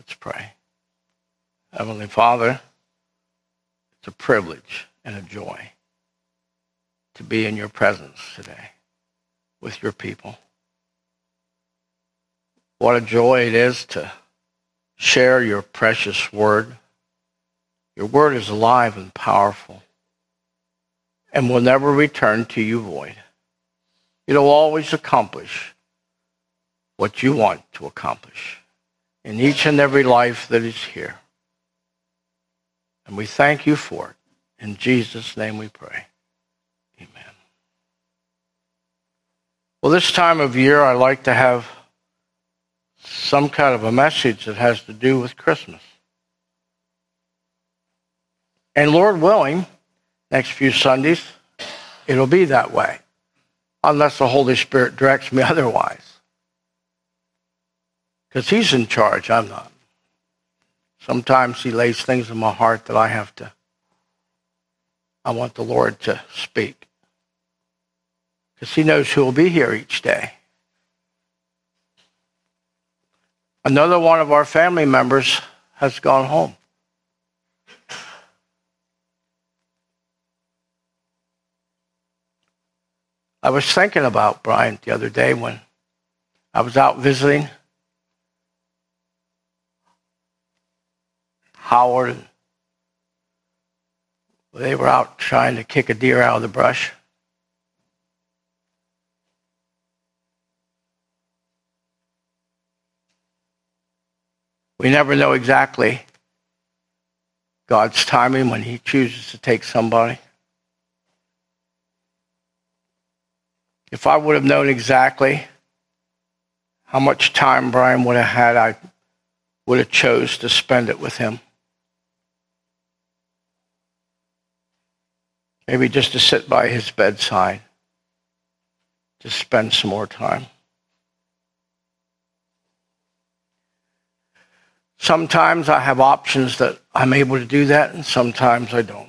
Let's pray. Heavenly Father, it's a privilege and a joy to be in your presence today with your people. What a joy it is to share your precious word. Your word is alive and powerful and will never return to you void. It'll always accomplish what you want to accomplish in each and every life that is here. And we thank you for it. In Jesus' name we pray. Amen. Well, this time of year, I like to have some kind of a message that has to do with Christmas. And Lord willing, next few Sundays, it'll be that way, unless the Holy Spirit directs me otherwise. Because he's in charge, I'm not. Sometimes he lays things in my heart that I want the Lord to speak. Because he knows who will be here each day. Another one of our family members has gone home. I was thinking about Brian the other day when I was out visiting Howard. They were out trying to kick a deer out of the brush. We never know exactly God's timing when he chooses to take somebody. If I would have known exactly how much time Brian would have had, I would have chose to spend it with him. Maybe just to sit by his bedside, to spend some more time. Sometimes I have options that I'm able to do that, and sometimes I don't.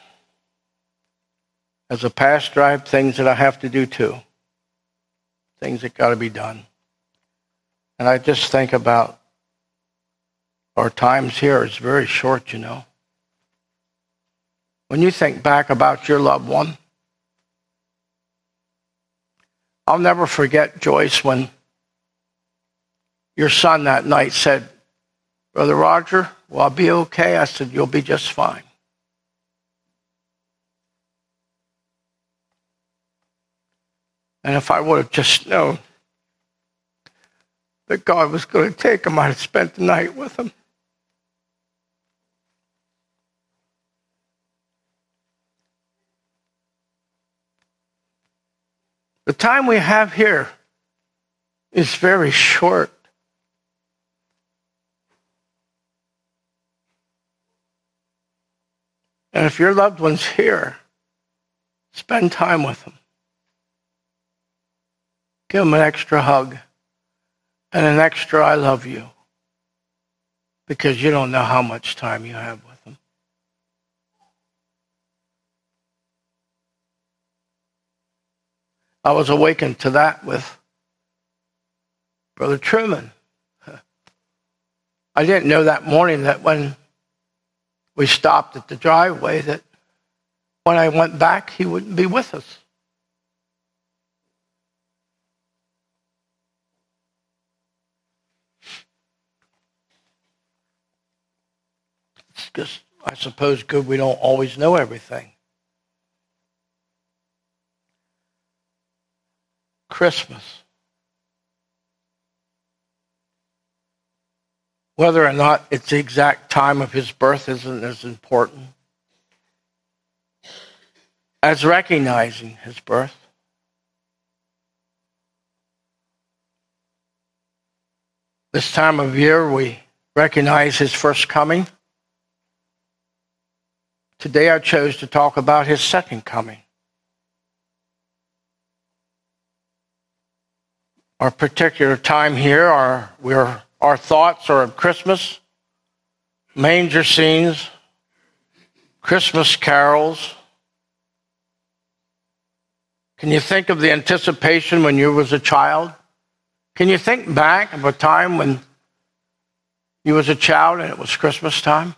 As a pastor, I have things that I have to do too. Things that got to be done. And I just think about our times here is very short, you know. When you think back about your loved one, I'll never forget, Joyce, when your son that night said, "Brother Roger, will I be okay?" I said, "You'll be just fine." And if I would have just known that God was going to take him, I'd have spent the night with him. The time we have here is very short. And if your loved one's here, spend time with them. Give them an extra hug and an extra "I love you," because you don't know how much time you have with them. I was awakened to that with Brother Truman. I didn't know that morning that when we stopped at the driveway, that when I went back, he wouldn't be with us. It's just, I suppose, good we don't always know everything. Christmas. Whether or not it's the exact time of his birth isn't as important as recognizing his birth. This time of year, we recognize his first coming. Today, I chose to talk about his second coming. Our particular time here, our thoughts are of Christmas, manger scenes, Christmas carols. Can you think of the anticipation when you was a child? Can you think back of a time when you was a child and it was Christmas time?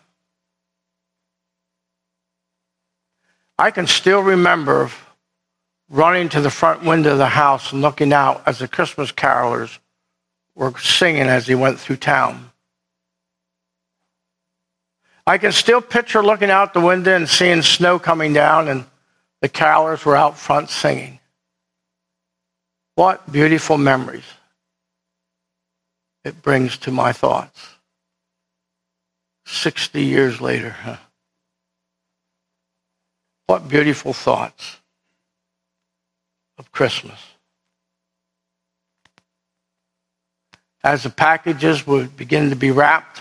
I can still remember running to the front window of the house and looking out as the Christmas carolers were singing as they went through town. I can still picture looking out the window and seeing snow coming down and the carolers were out front singing. What beautiful memories it brings to my thoughts. 60 years later, huh? What beautiful thoughts of Christmas. As the packages would begin to be wrapped,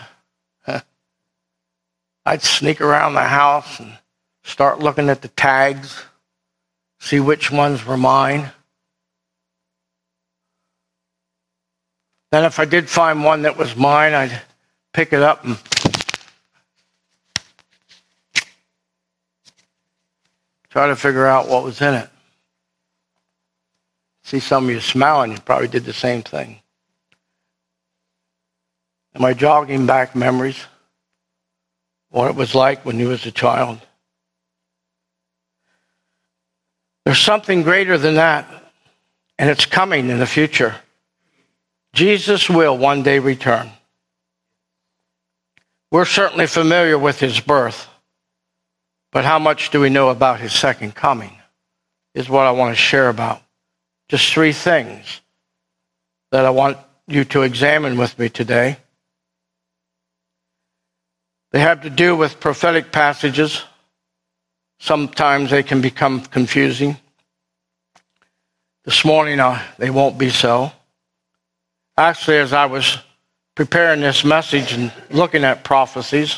I'd sneak around the house and start looking at the tags, see which ones were mine. Then if I did find one that was mine, I'd pick it up and try to figure out what was in it. See some of you smiling, you probably did the same thing. Am I jogging back memories? What it was like when you was a child? There's something greater than that, and it's coming in the future. Jesus will one day return. We're certainly familiar with his birth, but how much do we know about his second coming is what I want to share about. Just 3 things that I want you to examine with me today. They have to do with prophetic passages. Sometimes they can become confusing. This morning, they won't be so. Actually, as I was preparing this message and looking at prophecies,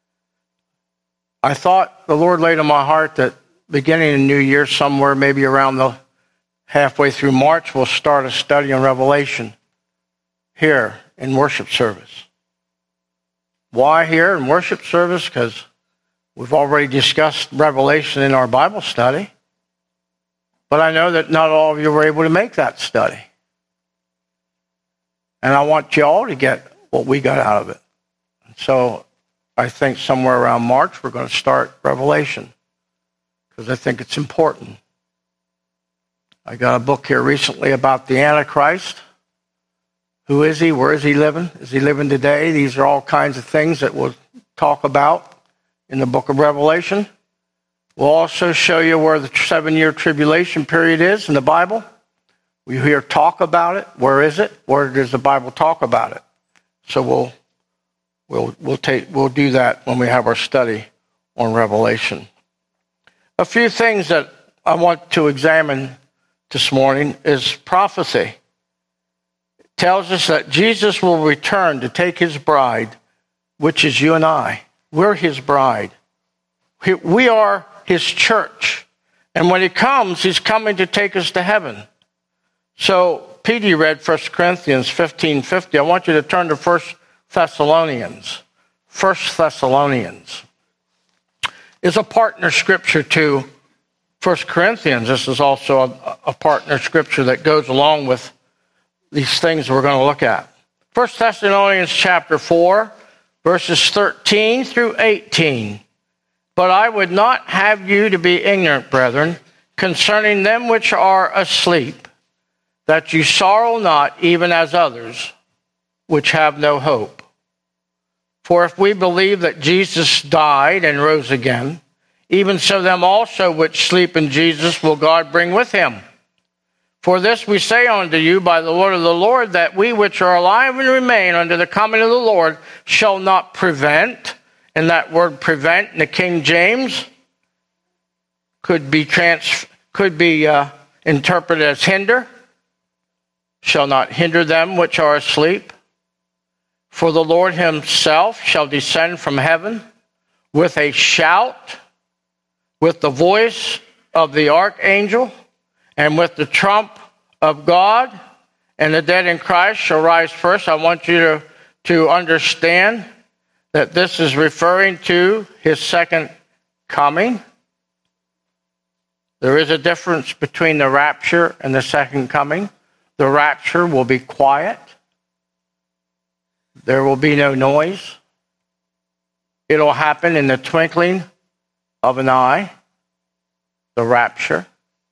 I thought the Lord laid on my heart that beginning of the new year, somewhere maybe around the halfway through March, we'll start a study on Revelation here in worship service. Why here in worship service? Because we've already discussed Revelation in our Bible study. But I know that not all of you were able to make that study. And I want you all to get what we got out of it. So I think somewhere around March we're going to start Revelation because I think it's important. I got a book here recently about the Antichrist. Who is he? Where is he living? Is he living today? These are all kinds of things that we'll talk about in the book of Revelation. We'll also show you where the 7-year tribulation period is in the Bible. We hear talk about it. Where is it? Where does the Bible talk about it? So we'll do that when we have our study on Revelation. A few things that I want to examine this morning is prophecy. It tells us that Jesus will return to take his bride, which is you and I. We're his bride. We are his church. And when he comes, he's coming to take us to heaven. So Petey read 1 Corinthians 15:50. I want you to turn to 1 Thessalonians. 1 Thessalonians is a partner scripture to 1 Corinthians. This is also a partner scripture that goes along with these things we're going to look at. 1 Thessalonians chapter 4, verses 13 through 18. But I would not have you to be ignorant, brethren, concerning them which are asleep, that you sorrow not, even as others, which have no hope. For if we believe that Jesus died and rose again, even so them also which sleep in Jesus will God bring with him. For this we say unto you by the word of the Lord, that we which are alive and remain unto the coming of the Lord shall not prevent. And that word prevent in the King James could be interpreted as hinder. Shall not hinder them which are asleep. For the Lord himself shall descend from heaven with a shout, with the voice of the archangel, and with the trump of God, and the dead in Christ shall rise first. I want you to understand that this is referring to his second coming. There is a difference between the rapture and the second coming. The rapture will be quiet. There will be no noise. It'll happen in the twinkling of an eye, the rapture.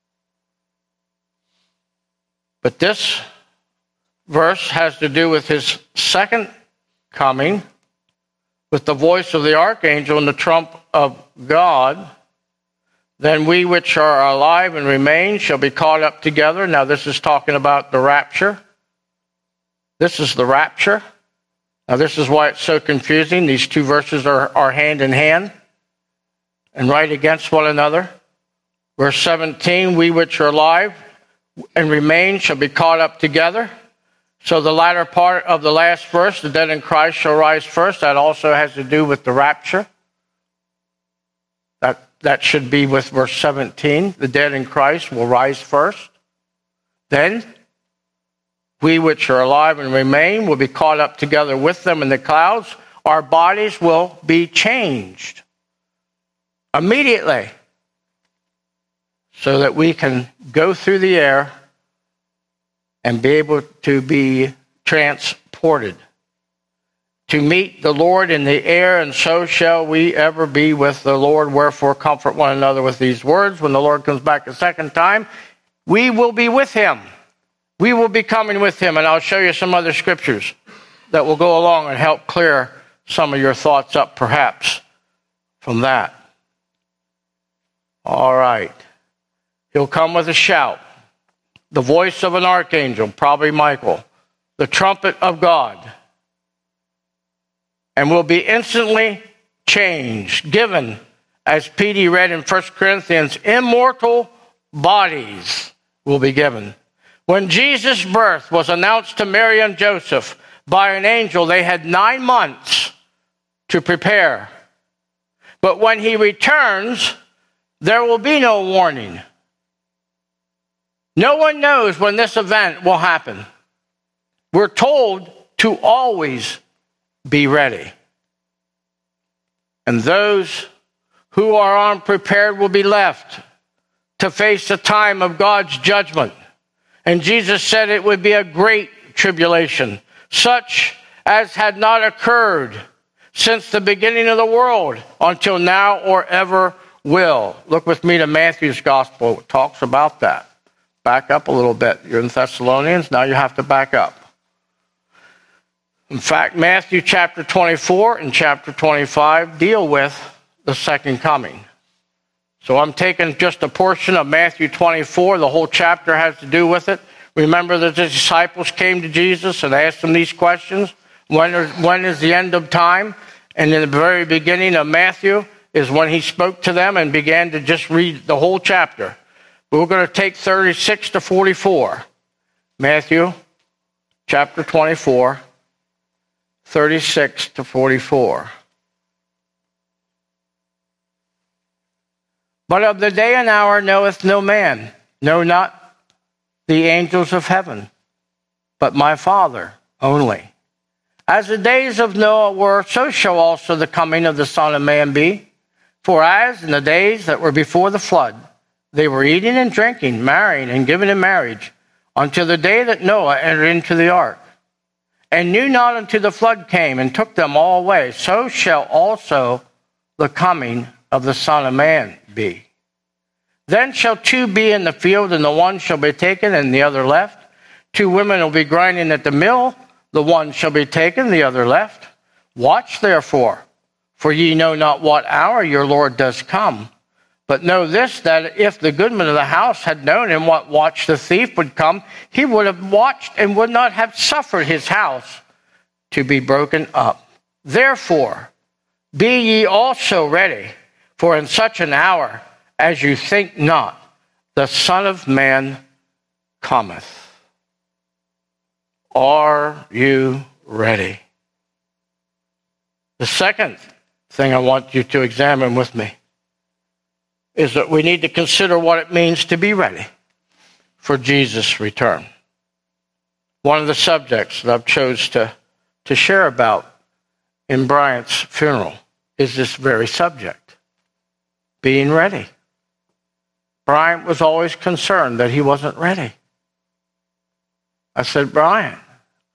But this verse has to do with his second coming, with the voice of the archangel and the trump of God. Then we which are alive and remain shall be caught up together. Now this is talking about the rapture. This is the rapture. Now this is why it's so confusing. These two verses are hand in hand and right against one another. Verse 17, we which are alive and remain shall be caught up together. So the latter part of the last verse, the dead in Christ shall rise first, that also has to do with the rapture. That should be with verse 17. The dead in Christ will rise first. Then we which are alive and remain will be caught up together with them in the clouds. Our bodies will be changed immediately so that we can go through the air and be able to be transported to meet the Lord in the air, and so shall we ever be with the Lord. Wherefore comfort one another with these words. When the Lord comes back a second time, we will be with him. We will be coming with him, and I'll show you some other scriptures that will go along and help clear some of your thoughts up, perhaps, from that. All right. He'll come with a shout, the voice of an archangel, probably Michael, the trumpet of God, and will be instantly changed, given, as P.D. read in 1 Corinthians, immortal bodies will be given. When Jesus' birth was announced to Mary and Joseph by an angel, they had 9 months to prepare. But when he returns, there will be no warning. No one knows when this event will happen. We're told to always be ready. And those who are unprepared will be left to face the time of God's judgment. And Jesus said it would be a great tribulation, such as had not occurred since the beginning of the world until now or ever will. Look with me to Matthew's gospel. It talks about that. Back up a little bit. You're in Thessalonians, now you have to back up. In fact, Matthew chapter 24 and chapter 25 deal with the second coming. So I'm taking just a portion of Matthew 24. The whole chapter has to do with it. Remember that the disciples came to Jesus and asked him these questions. When is the end of time? And in the very beginning of Matthew is when he spoke to them and began to just read the whole chapter. But we're going to take 36 to 44. Matthew chapter 24. 36 to 44. But of the day and hour knoweth no man, no, not the angels of heaven, but my Father only. As the days of Noah were, so shall also the coming of the Son of Man be. For as in the days that were before the flood, they were eating and drinking, marrying and giving in marriage, until the day that Noah entered into the ark, and knew not until the flood came and took them all away, so shall also the coming of the Son of Man be. Then shall 2 be in the field, and the one shall be taken and the other left. 2 women will be grinding at the mill, the one shall be taken, the other left. Watch therefore, for ye know not what hour your Lord does come. But know this, that if the goodman of the house had known in what watch the thief would come, he would have watched and would not have suffered his house to be broken up. Therefore, be ye also ready, for in such an hour as you think not, the Son of Man cometh. Are you ready? The second thing I want you to examine with me is that we need to consider what it means to be ready for Jesus' return. One of the subjects that I've chose to share about in Bryant's funeral is this very subject, being ready. Bryant was always concerned that he wasn't ready. I said, Bryant,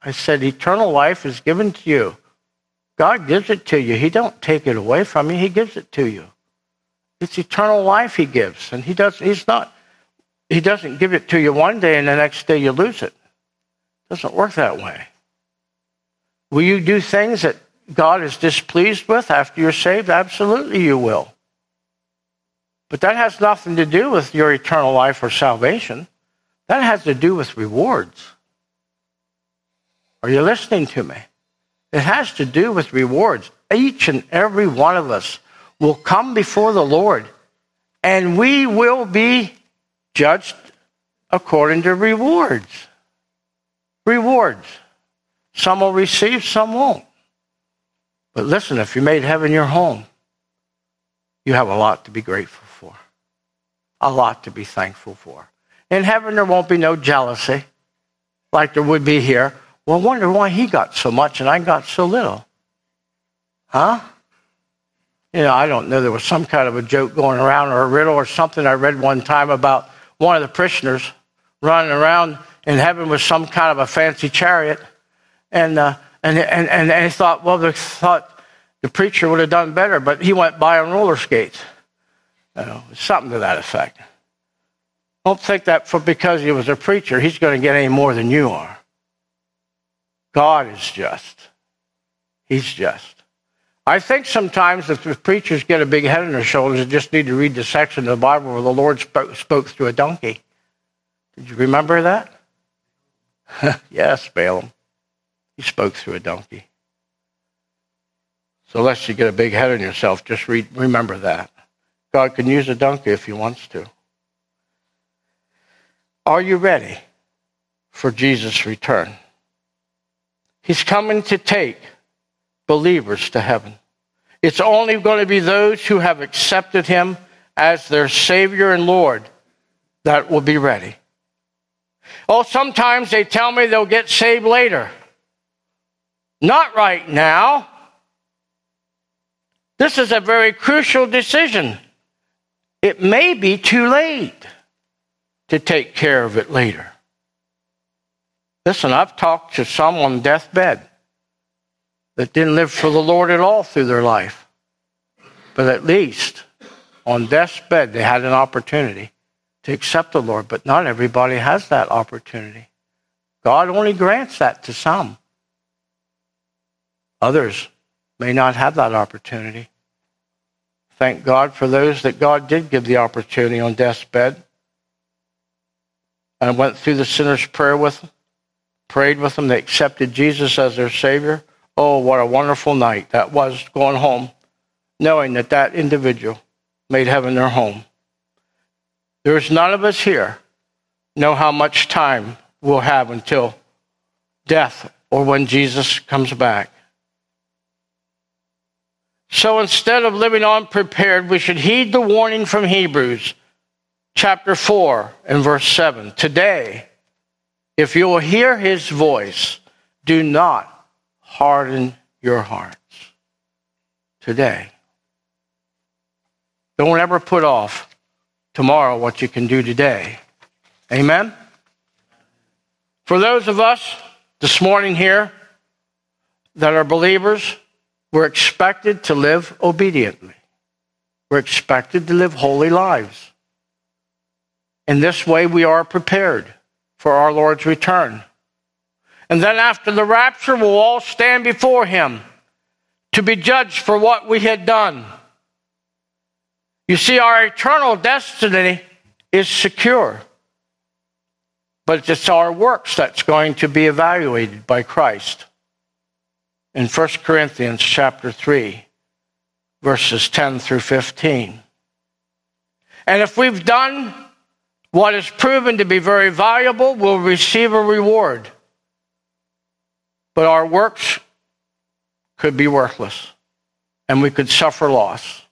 I said, eternal life is given to you. God gives it to you. He don't take it away from you. He gives it to you. It's eternal life he gives. And he doesn't give it to you one day and the next day you lose it. It doesn't work that way. Will you do things that God is displeased with after you're saved? Absolutely you will. But that has nothing to do with your eternal life or salvation. That has to do with rewards. Are you listening to me? It has to do with rewards. Each and every one of us will come before the Lord, and we will be judged according to rewards. Rewards. Some will receive, some won't. But listen, if you made heaven your home, you have a lot to be grateful for. A lot to be thankful for. In heaven, there won't be no jealousy like there would be here. Well, I wonder why he got so much and I got so little. Huh? I don't know. There was some kind of a joke going around or a riddle or something I read one time about one of the parishioners running around in heaven with some kind of a fancy chariot. And they thought, well, they thought the preacher would have done better, but he went by on roller skates. Something to that effect. Don't think that because he was a preacher, he's going to get any more than you are. God is just. He's just. I think sometimes if the preachers get a big head on their shoulders, they just need to read the section of the Bible where the Lord spoke through a donkey. Did you remember that? Yes, Balaam. He spoke through a donkey. So lest you get a big head on yourself, just remember that. God can use a donkey if he wants to. Are you ready for Jesus' return? He's coming to take believers to heaven. It's only going to be those who have accepted him as their Savior and Lord that will be ready. Oh, sometimes they tell me they'll get saved later. Not right now. This is a very crucial decision. It may be too late to take care of it later. Listen, I've talked to some on deathbed that didn't live for the Lord at all through their life. But at least on death's bed, they had an opportunity to accept the Lord. But not everybody has that opportunity. God only grants that to some. Others may not have that opportunity. Thank God for those that God did give the opportunity on death's bed. And went through the sinner's prayer with them, prayed with them. They accepted Jesus as their Savior. Oh, what a wonderful night that was, going home, knowing that that individual made heaven their home. There's none of us here know how much time we'll have until death or when Jesus comes back. So instead of living unprepared, we should heed the warning from Hebrews chapter 4 and verse 7. Today, if you will hear his voice, do not harden your hearts. Today. Don't ever put off tomorrow what you can do today. Amen? For those of us this morning here that are believers, we're expected to live obediently. We're expected to live holy lives. In this way, we are prepared for our Lord's return. And then after the rapture, we'll all stand before him to be judged for what we had done. You see, our eternal destiny is secure. But it's our works that's going to be evaluated by Christ. In 1 Corinthians chapter 3, verses 10 through 15. And if we've done what is proven to be very valuable, we'll receive a reward. But our works could be worthless, and we could suffer loss.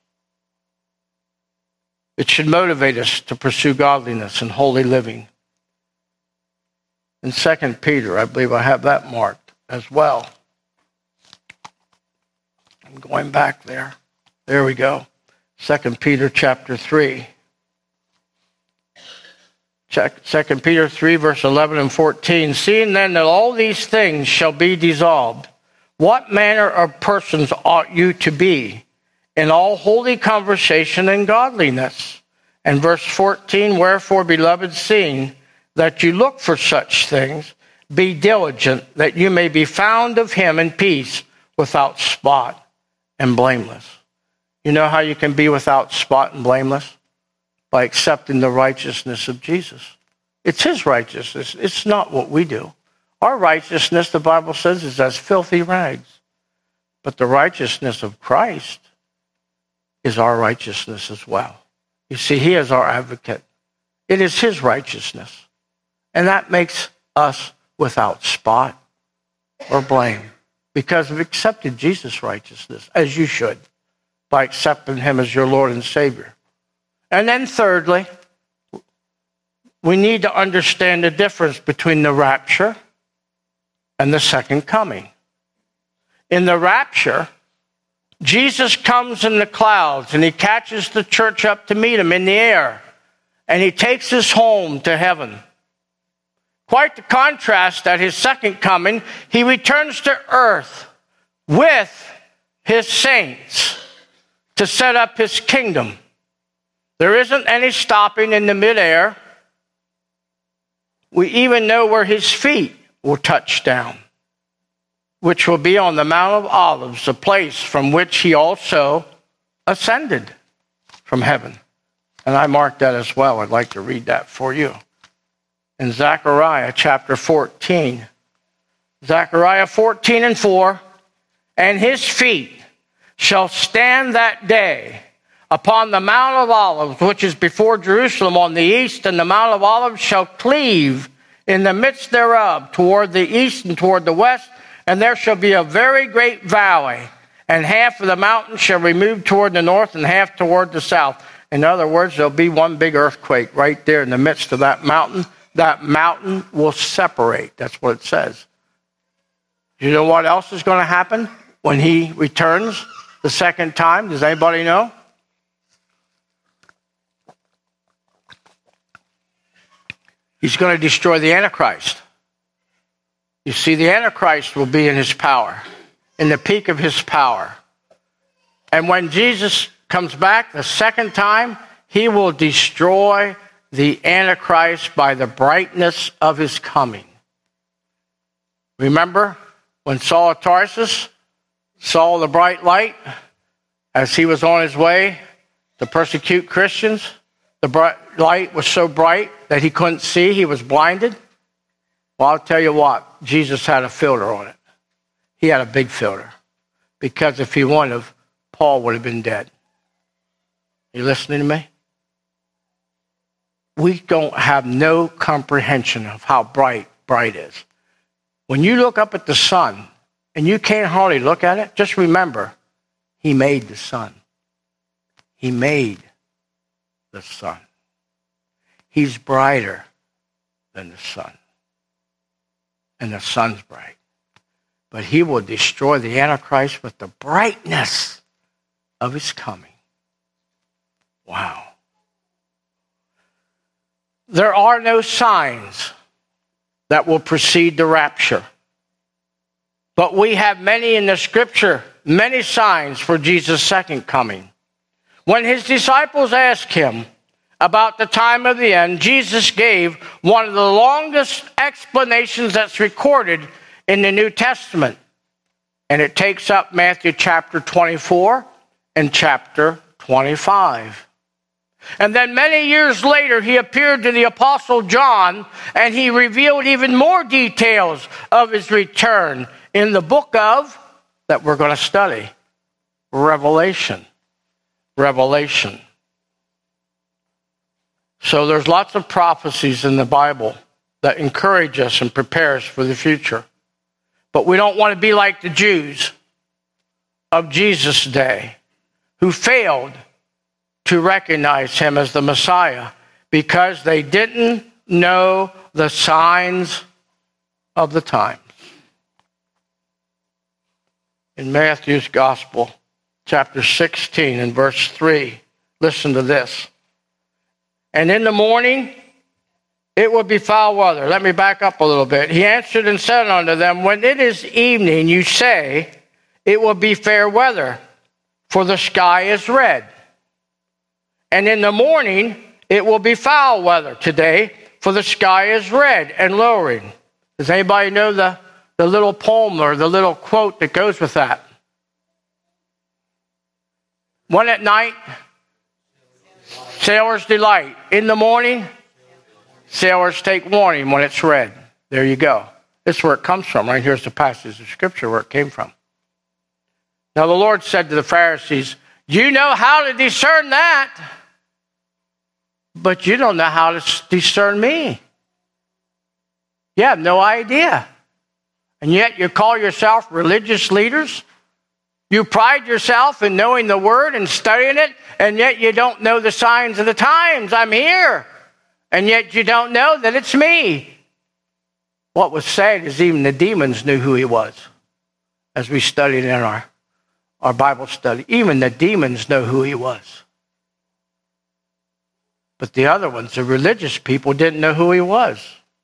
It should motivate us to pursue godliness and holy living. In 2 Peter, I believe I have that marked as well. I'm going back there. There we go. 2 Peter chapter 3. 2 Peter 3, verse 11 and 14. Seeing then that all these things shall be dissolved, what manner of persons ought you to be in all holy conversation and godliness? And verse 14, wherefore, beloved, seeing that you look for such things, be diligent that you may be found of him in peace, without spot and blameless. You know how you can be without spot and blameless? By accepting the righteousness of Jesus. It's his righteousness. It's not what we do. Our righteousness, the Bible says, is as filthy rags. But the righteousness of Christ is our righteousness as well. You see, he is our advocate. It is his righteousness. And that makes us without spot or blame, because we've accepted Jesus' righteousness, as you should, by accepting him as your Lord and Savior. And then thirdly, we need to understand the difference between the rapture and the second coming. In the rapture, Jesus comes in the clouds and he catches the church up to meet him in the air, and he takes us home to heaven. Quite the contrast at his second coming, he returns to earth with his saints to set up his kingdom. There isn't any stopping in the midair. We even know where his feet will touch down, which will be on the Mount of Olives, the place from which he also ascended from heaven. And I marked that as well. I'd like to read that for you. In Zechariah chapter 14. Zechariah 14 and 4. And his feet shall stand that day upon the Mount of Olives, which is before Jerusalem on the east, and the Mount of Olives shall cleave in the midst thereof toward the east and toward the west, and there shall be a very great valley, and half of the mountain shall remove toward the north and half toward the south. In other words, there'll be one big earthquake right there in the midst of that mountain. That mountain will separate. That's what it says. You know what else is going to happen when he returns the second time? Does anybody know? He's going to destroy the Antichrist. You see, the Antichrist will be in his power, in the peak of his power. And when Jesus comes back the second time, he will destroy the Antichrist by the brightness of his coming. Remember when Saul of Tarsus saw the bright light as he was on his way to persecute Christians? The bright light was so bright that he couldn't see. He was blinded. Well, I'll tell you what, Jesus had a filter on it. He had a big filter. Because if he wouldn't have, Paul would have been dead. You listening to me? We don't have no comprehension of how bright is. When you look up at the sun and you can't hardly look at it, just remember, he made the sun. He made the sun. He's brighter than the sun. And the sun's bright. But he will destroy the Antichrist with the brightness of his coming. Wow. There are no signs that will precede the rapture. But we have many in the scripture, many signs for Jesus' second coming. When his disciples asked him about the time of the end, Jesus gave one of the longest explanations that's recorded in the New Testament. And it takes up Matthew chapter 24 and chapter 25. And then many years later, he appeared to the Apostle John, and he revealed even more details of his return in the book of, that we're going to study, Revelation. Revelation. So there's lots of prophecies in the Bible that encourage us and prepare us for the future. But we don't want to be like the Jews of Jesus' day who failed to recognize him as the Messiah because they didn't know the signs of the times. In Matthew's Gospel, chapter 16 and verse 3, listen to this. And in the morning, it would be foul weather. Let me back up a little bit. He answered and said unto them, when it is evening, you say, it will be fair weather, for the sky is red. And in the morning, it will be foul weather today, for the sky is red and lowering. Does anybody know the little poem or the little quote that goes with that? One at night, sailor's delight. In the morning, sailors take warning when it's red. There you go. This is where it comes from. Right here's the passage of Scripture where it came from. Now the Lord said to the Pharisees, you know how to discern that, but you don't know how to discern me. You have no idea. And yet you call yourself religious leaders? You pride yourself in knowing the Word and studying it, and yet you don't know the signs of the times. I'm here. And yet you don't know that it's me. What was sad is even the demons knew who he was. As we studied in our Bible study, even the demons know who he was. But the other ones, the religious people, didn't know who he was.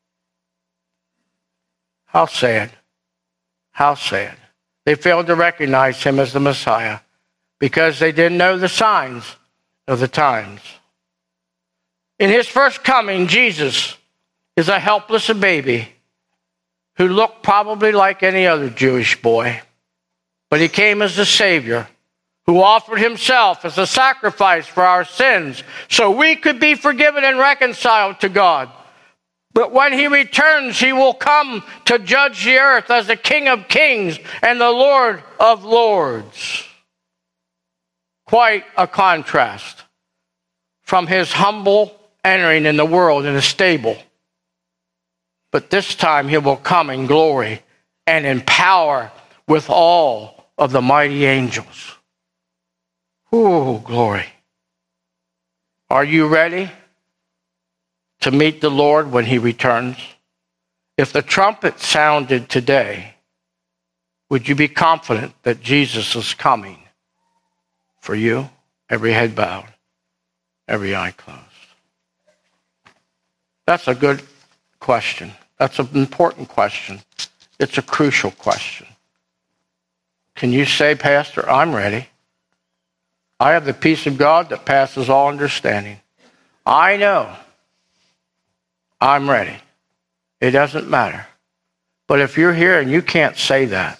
How sad. How sad. They failed to recognize him as the Messiah because they didn't know the signs of the times. In his first coming, Jesus is a helpless baby who looked probably like any other Jewish boy. But he came as the Savior who offered himself as a sacrifice for our sins so we could be forgiven and reconciled to God. But when he returns, he will come to judge the earth as the King of Kings and the Lord of Lords. Quite a contrast from his humble entering in the world in a stable. But this time he will come in glory and in power with all of the mighty angels. Ooh, glory. Are you ready to meet the Lord when he returns? If the trumpet sounded today, would you be confident that Jesus is coming for you? Every head bowed, every eye closed. That's a good question. That's an important question. It's a crucial question. Can you say, Pastor, I'm ready. I have the peace of God that passes all understanding. I know I'm ready. It doesn't matter. But if you're here and you can't say that,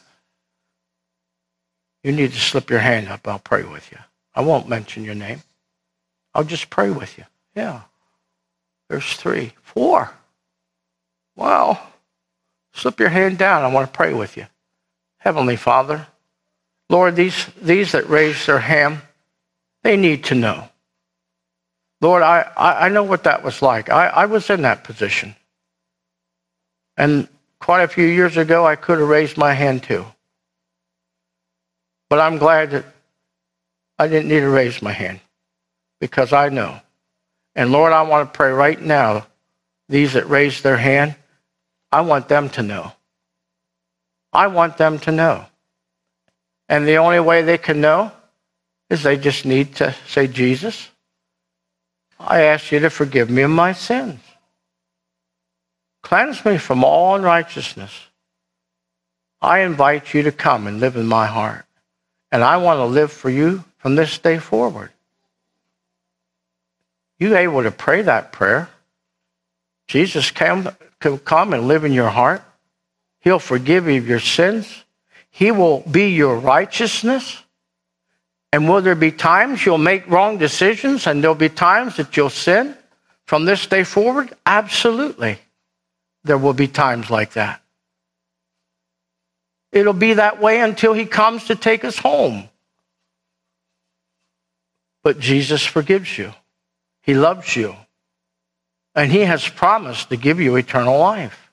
you need to slip your hand up. I'll pray with you. I won't mention your name. I'll just pray with you. Yeah. There's 3, 4. Wow. Slip your hand down. I want to pray with you. Heavenly Father, Lord, these that raised their hand, they need to know. Lord, I know what that was like. I was in that position. And quite a few years ago, I could have raised my hand too. But I'm glad that I didn't need to raise my hand because I know. And Lord, I want to pray right now, these that raised their hand, I want them to know. I want them to know. And the only way they can know is they just need to say, Jesus, I ask you to forgive me of my sins. Cleanse me from all unrighteousness. I invite you to come and live in my heart. And I want to live for you from this day forward. You able to pray that prayer? Jesus can come and live in your heart. He'll forgive you of your sins. He will be your righteousness. And will there be times you'll make wrong decisions and there'll be times that you'll sin from this day forward? Absolutely. There will be times like that. It'll be that way until he comes to take us home. But Jesus forgives you. He loves you. And he has promised to give you eternal life.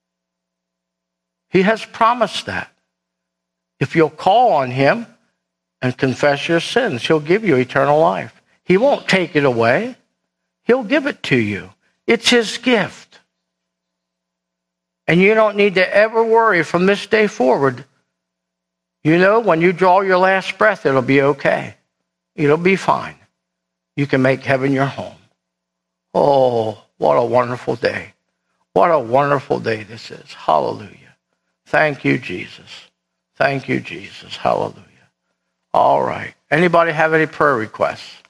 He has promised that. If you'll call on him and confess your sins, he'll give you eternal life. He won't take it away. He'll give it to you. It's his gift. And you don't need to ever worry from this day forward. You know, when you draw your last breath, it'll be okay. It'll be fine. You can make heaven your home. Oh, what a wonderful day. What a wonderful day this is. Hallelujah. Thank you, Jesus. Thank you, Jesus. Hallelujah. All right. Anybody have any prayer requests?